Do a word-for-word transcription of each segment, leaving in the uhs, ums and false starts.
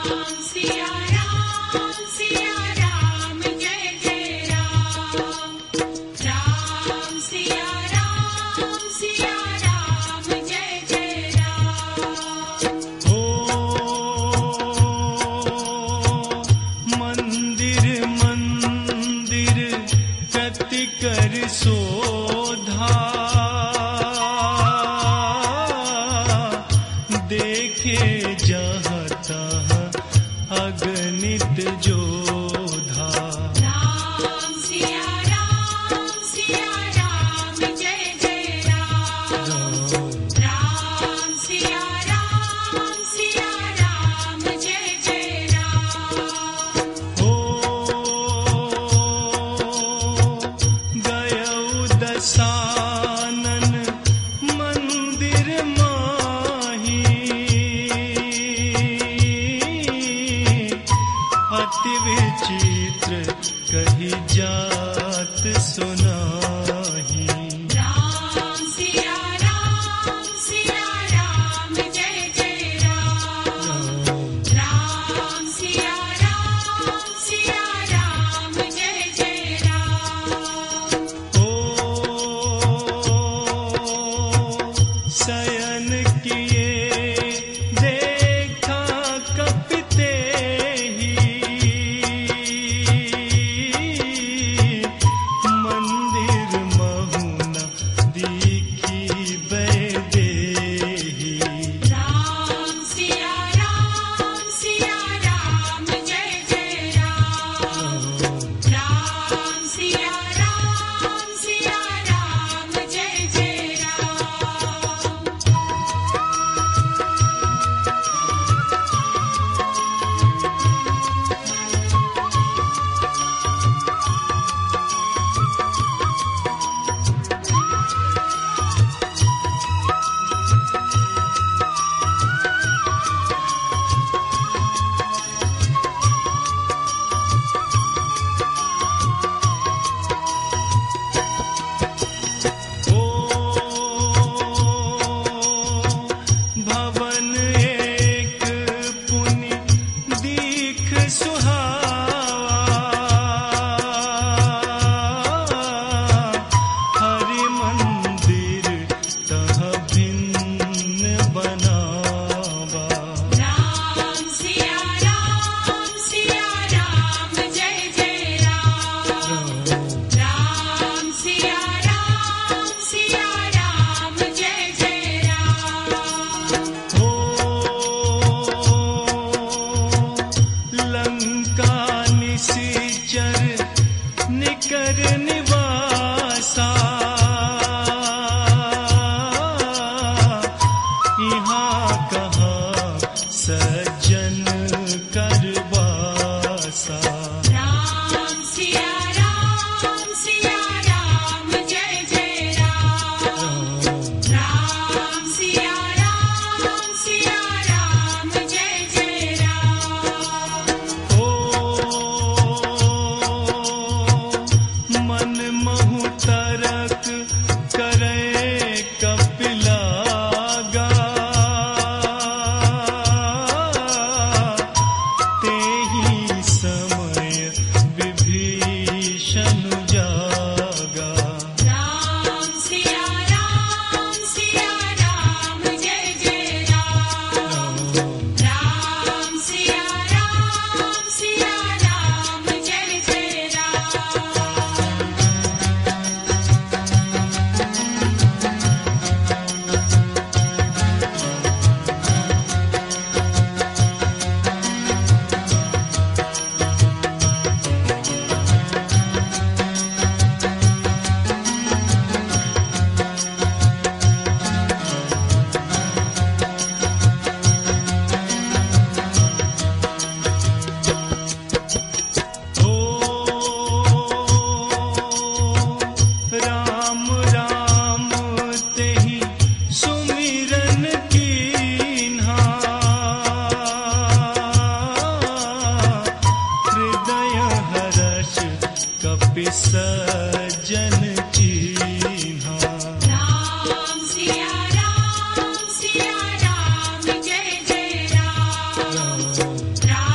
राम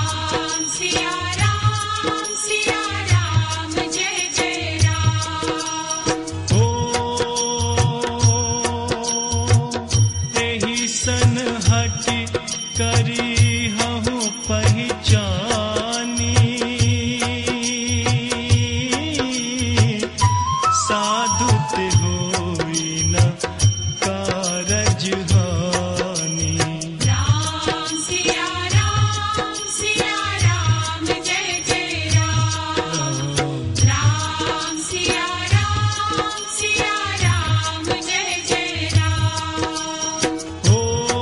हूँ पहचानी, साधुत होई न कारज हानि। राम सिया राम सिया राम जय जय राम। राम सिया राम सिया राम जय जय राम। ओ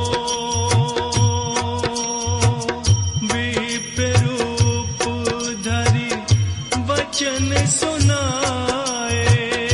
विप्ररूप धरि वचन सुनाए,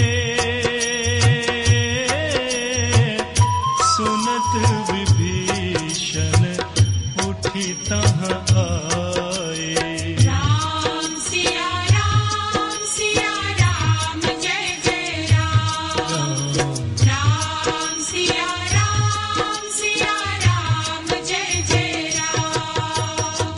सुनत विभीषण उठी तहाँ आए। राम सिया राम सिया राम जय जय राम। राम सिया राम सिया राम जय जय राम।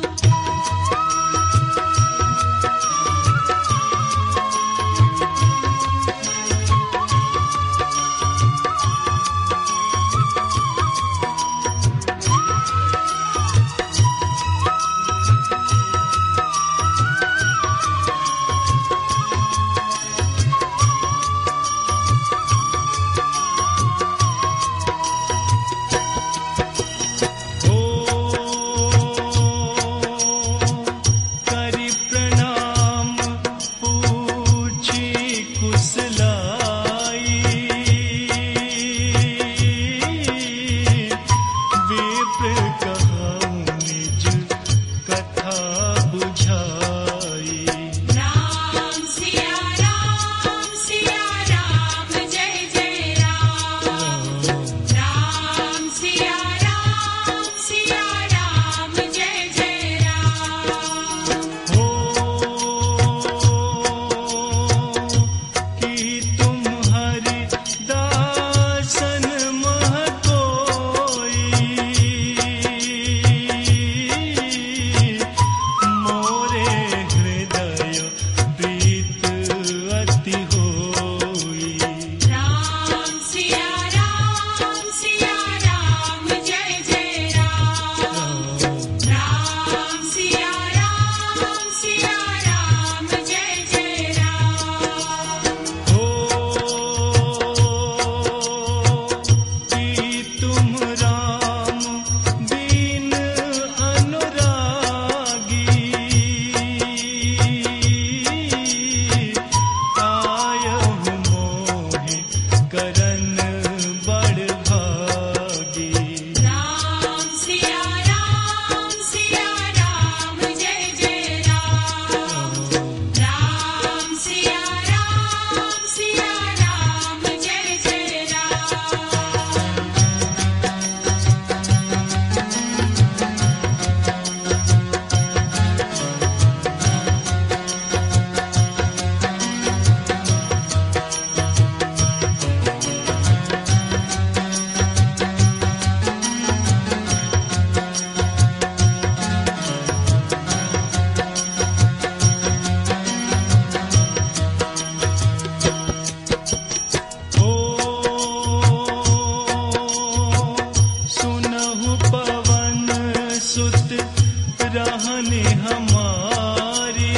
ओ करि प्रणाम पूछी कुशलाई, विप्र कहऊँ निज कथा बुझाई। राम सिया राम सिया राम जय जय राम। राम सिया राम सिया राम जय जय राम। हो कि तुम हरि दासन मह कोई, मोरे हृदय प्रीत अति होई। राम सिया राम सिया राम जय जय राम। राम सिया राम सिया राम जय जय राम। हो कि तुम राम दीन अनुरागी, आयहु मोहि करन बड़ भागी। राम सिया राम सिया राम जय जय राम। राम सिया राम सिया राम जय जय राम। ओ सुनहु पवन सुत रहने हमारी,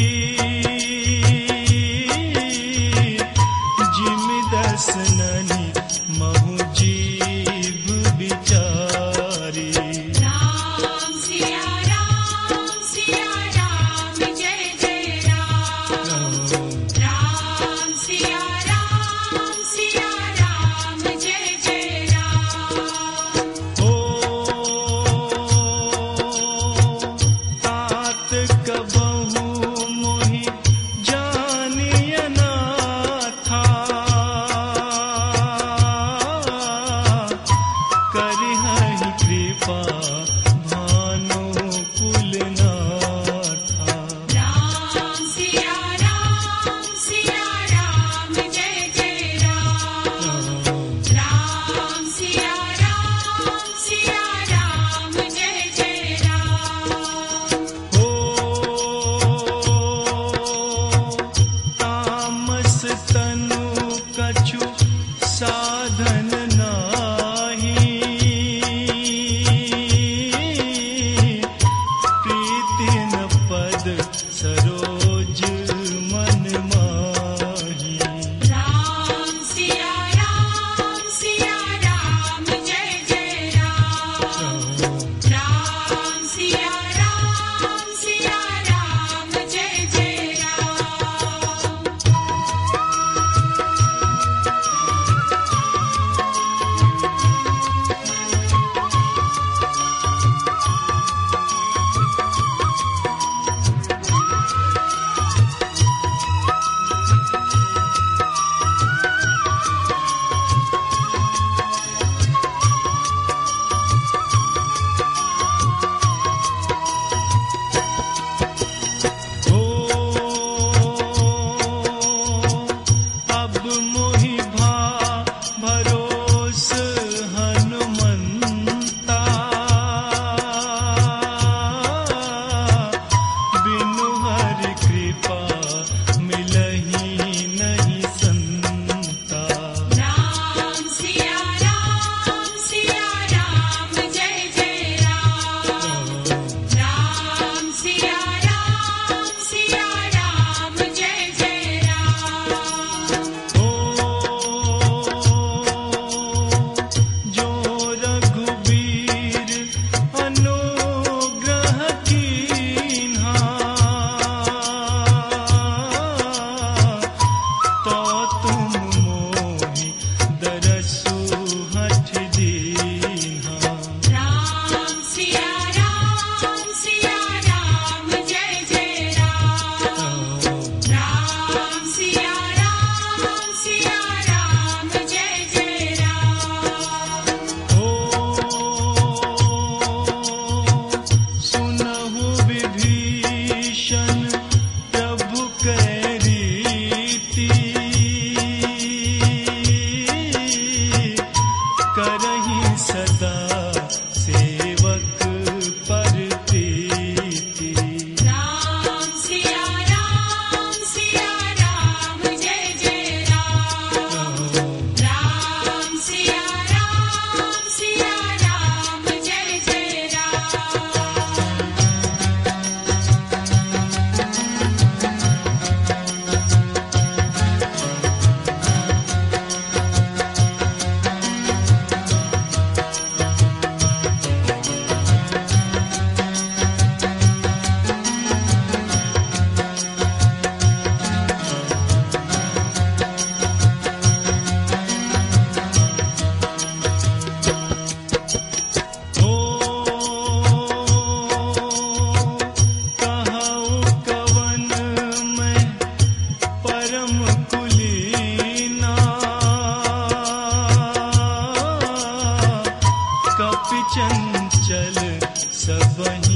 जिम दसननि महु जीव बिचारी। राम सिया राम सिया राम जय जय राम। राम सिया राम सिया राम जय जय राम। ओ तात कब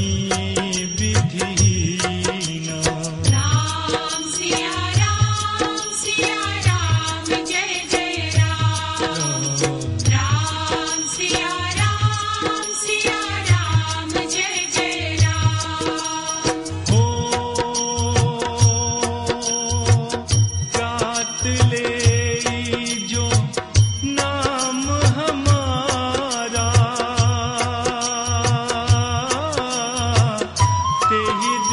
नहीं विधिहीना। राम सिया राम सिया राम जय जय राम। राम सिया राम सिया राम जय जय राम। हो प्रात ले जो नाम हमारा, ते ही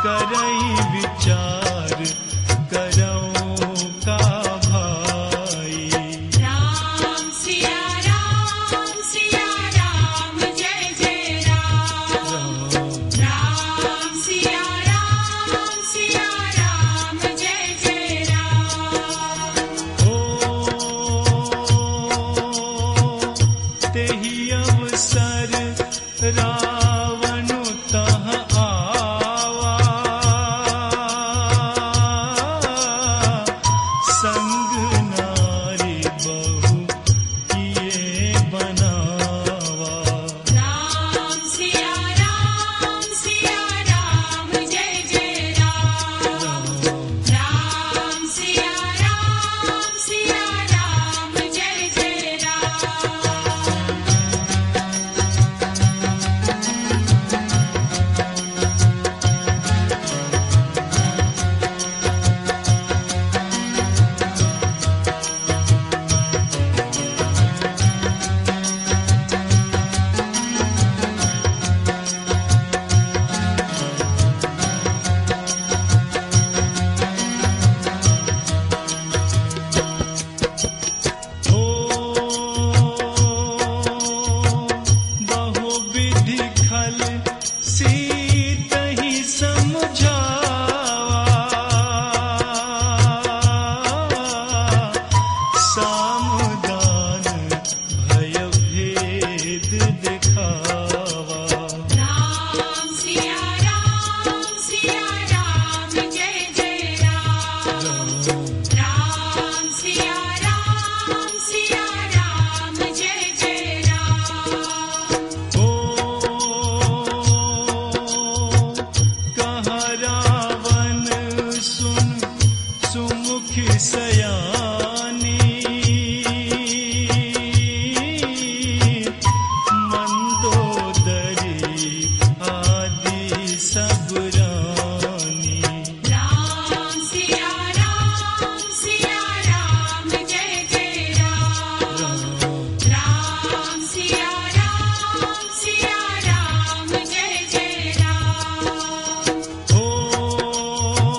करई विचार करऊं का भाई। राम सिया राम सिया राम जय जय राम। राम सिया राम सिया राम जय जय राम। ओ तेहि अवसर रावण तह आवा, संग नारी बहु किए बनावा। राम सिया राम सिया राम जय जय राम। राम सिया राम सिया राम जय जय राम। बहुविधि खल सीतहि समझावा, सामदान भय भेद दिखावा। राम सिया राम सिया राम जय जय राम। राम सिया राम सिया राम जय जय राम। ओ कहाँ रावण सुन सुमुखी सयानी, मंदोदरी आदि सब रानी। राम सिया राम सिया राम जय जय राम। राम सिया राम सिया राम जय जय राम। ओ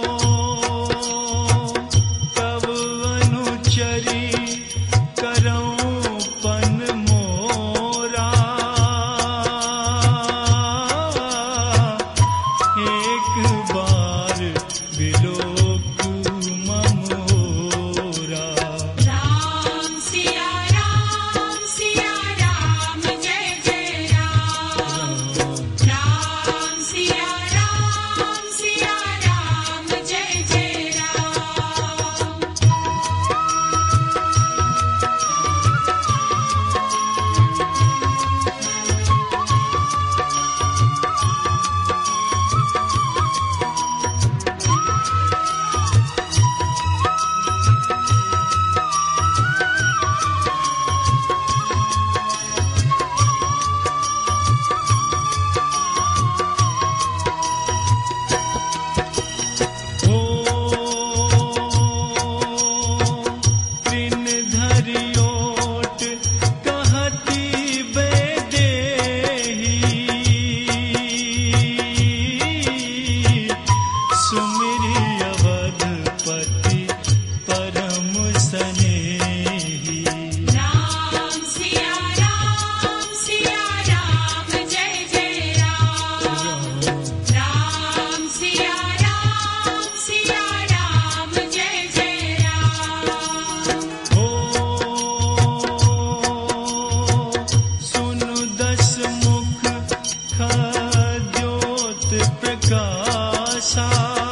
तब अनुचरी करऊं पन मोरा, एक बार विलोक ममोरा। राम सिया राम सिया राम जय जय राम। राम सिया राम सिया राम जय जय राम। ओ तृण धरियोट कहती बेदेही, सुमिरी अवधपति परम स्नेही। राम सिया राम सिया राम जय जय राम। राम सिया राम सिया राम जय जय राम। ओ सुनु दस मुख खद्योत प्रकाशा,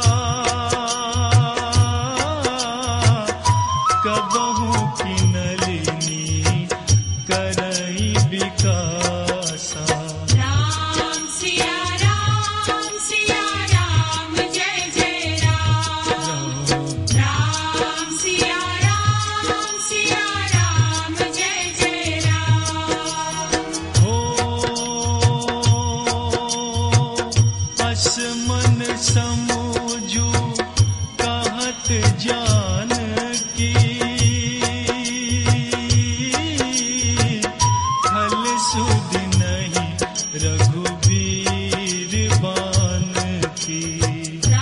कबहु किनलिनी करई विकासा। राम सिया राम सिया राम जय जय राम। राम सिया राम सिया राम जय जय राम। ओ असमन समूझू कहत जानकी, खल सुध नहीं रघुबीर बान की।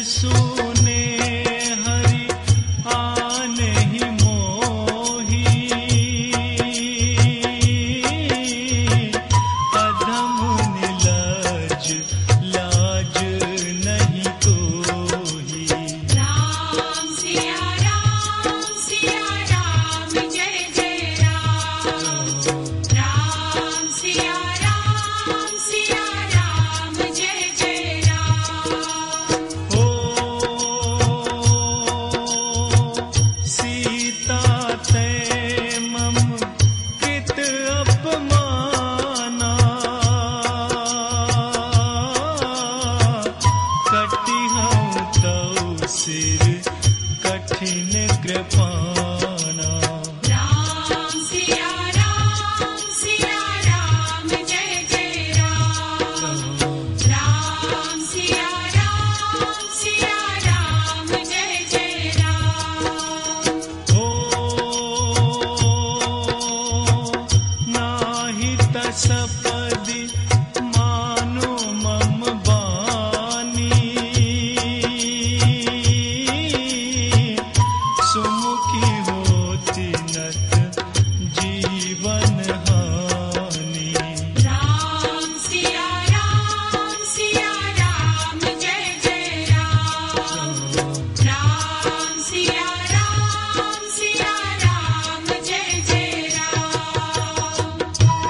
सुने हरि आने ही मोही, अधम निलज लाज नहीं कोही। राम सिया राम सिया राम जय जय राम। राम सिया राम सिया राम जय जय राम। ओ सीता ते मम कित अपमाना, कटी हूँ तौ सिर कठिन कृपाना। राम सिया राम सिया राम जय जय राम। राम सिया राम सिया राम जय जय राम। ओ नाही तसपदि मानो मम बानी, सुमुखी होती नत जीवन हानि। राम सिया राम सिया राम जय जय राम। राम सिया राम सिया राम जय जय राम।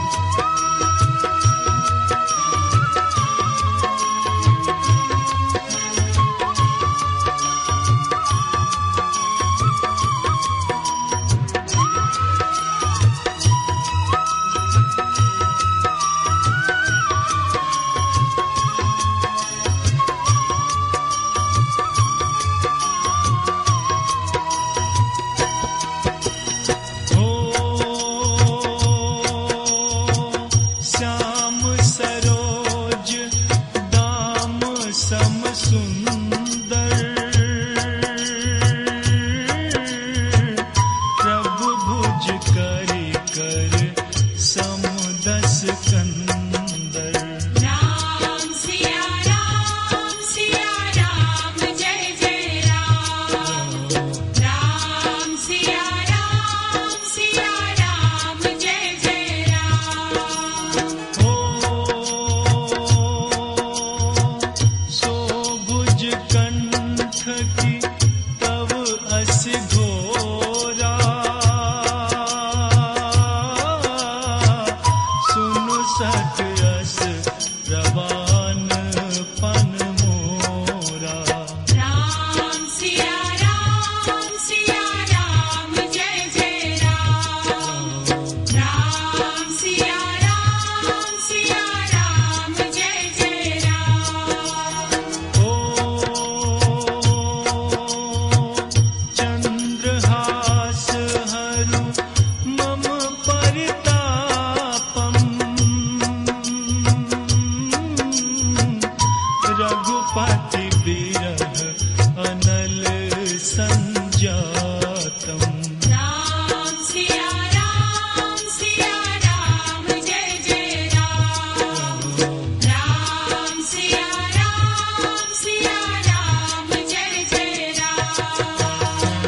श्याम सरोज दाम सम सुंदर, प्रभु भुज करि कर समुदस कंदर। राम सिया राम सिया राम जय जय राम। राम सिया राम सिया राम जय जय राम। सो भुज कंठ की तव अस घोरा, सुनु सत अस रवान पन मोरा। राम सिया राम सिया राम जय जय राम। राम सिया राम सिया राम जय जय राम। ओ चंद्रहास हरु मम परितापम, रघुपति बिरह अनल संजातम। राम सिया राम सिया राम जय जय राम। राम सिया राम सिया राम जय जय राम।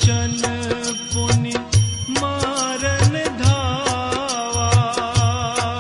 पुनि मारन धावा,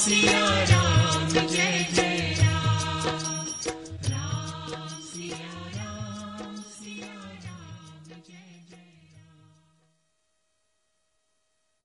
सिया